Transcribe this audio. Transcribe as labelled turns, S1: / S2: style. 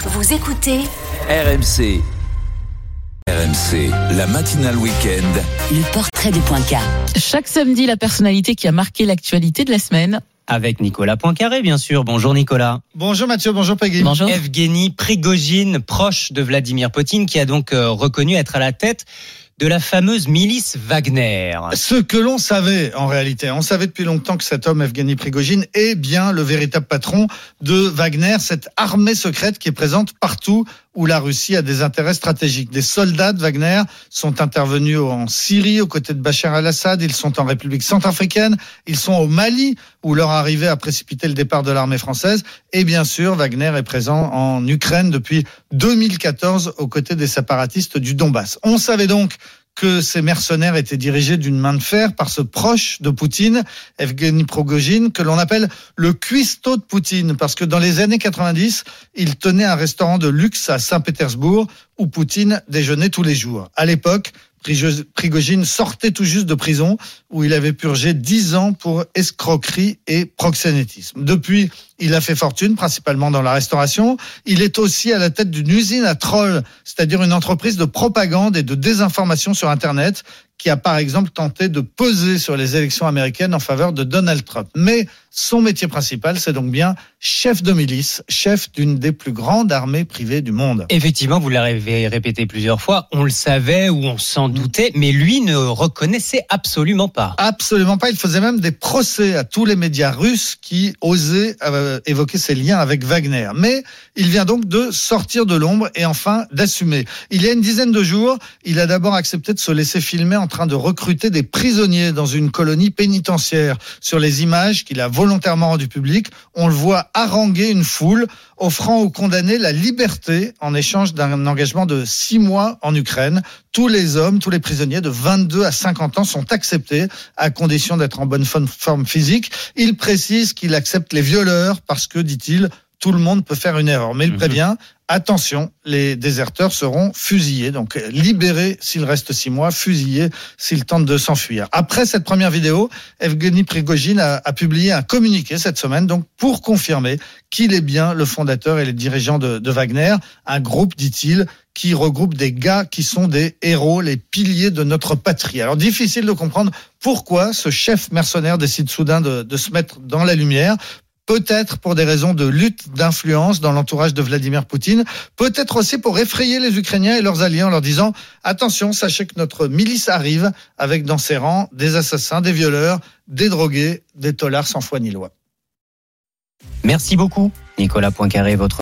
S1: Vous écoutez
S2: RMC. RMC, la matinale week-end.
S1: Le portrait de Poincaré.
S3: Chaque samedi, la personnalité qui a marqué l'actualité de la semaine.
S4: Avec Nicolas Poincaré, bien sûr. Bonjour Nicolas.
S5: Bonjour Mathieu, bonjour Peggy.
S3: Bonjour.
S4: Evgeny Prigojine, proche de Vladimir Poutine, qui a donc reconnu être à la tête de la fameuse milice Wagner.
S5: Ce que l'on savait en réalité, on savait depuis longtemps que cet homme, Evgeny Prigojine, est bien le véritable patron de Wagner, cette armée secrète qui est présente partout où la Russie a des intérêts stratégiques. Des soldats de Wagner sont intervenus en Syrie aux côtés de Bachar el-Assad, ils sont en République centrafricaine, ils sont au Mali où leur arrivée a précipité le départ de l'armée française, et bien sûr Wagner est présent en Ukraine depuis 2014 aux côtés des séparatistes du Donbass. On savait donc que ces mercenaires étaient dirigés d'une main de fer par ce proche de Poutine, Evgeny Prigojine, que l'on appelle le cuistot de Poutine, parce que dans les années 90, il tenait un restaurant de luxe à Saint-Pétersbourg où Poutine déjeunait tous les jours. À l'époque, Prigojine sortait tout juste de prison où il avait purgé 10 ans pour escroquerie et proxénétisme. Depuis, il a fait fortune, principalement dans la restauration. Il est aussi à la tête d'une usine à trolls, c'est-à-dire une entreprise de propagande et de désinformation sur Internet qui a par exemple tenté de peser sur les élections américaines en faveur de Donald Trump. Mais son métier principal, c'est donc bien chef de milice, chef d'une des plus grandes armées privées du monde.
S4: Effectivement, vous l'avez répété plusieurs fois, on le savait ou on s'en doutait, mais lui ne reconnaissait absolument pas.
S5: Absolument pas. Il faisait même des procès à tous les médias russes qui osaient évoquer ses liens avec Wagner. Mais il vient donc de sortir de l'ombre et enfin d'assumer. Il y a une dizaine de jours, il a d'abord accepté de se laisser filmer en train de recruter des prisonniers dans une colonie pénitentiaire. Sur les images qu'il a volontairement rendues publiques, on le voit haranguer une foule, offrant aux condamnés la liberté en échange d'un engagement de 6 mois en Ukraine. Tous les hommes, tous les prisonniers de 22 à 50 ans sont acceptés à condition d'être en bonne forme physique. Il précise qu'il accepte les violeurs parce que, dit-il, tout le monde peut faire une erreur. Mais il prévient, attention, les déserteurs seront fusillés. Donc libérés s'il reste 6 mois, fusillés s'ils tentent de s'enfuir. Après cette première vidéo, Evgeny Prigojine a publié un communiqué cette semaine donc pour confirmer qu'il est bien le fondateur et les dirigeants de Wagner. Un groupe, dit-il, qui regroupe des gars qui sont des héros, les piliers de notre patrie. Alors difficile de comprendre pourquoi ce chef mercenaire décide soudain de se mettre dans la lumière. Peut-être pour des raisons de lutte d'influence dans l'entourage de Vladimir Poutine, peut-être aussi pour effrayer les Ukrainiens et leurs alliés en leur disant « Attention, sachez que notre milice arrive avec dans ses rangs des assassins, des violeurs, des drogués, des tolards sans foi ni loi. »
S4: Merci beaucoup, Nicolas Poincaré, votre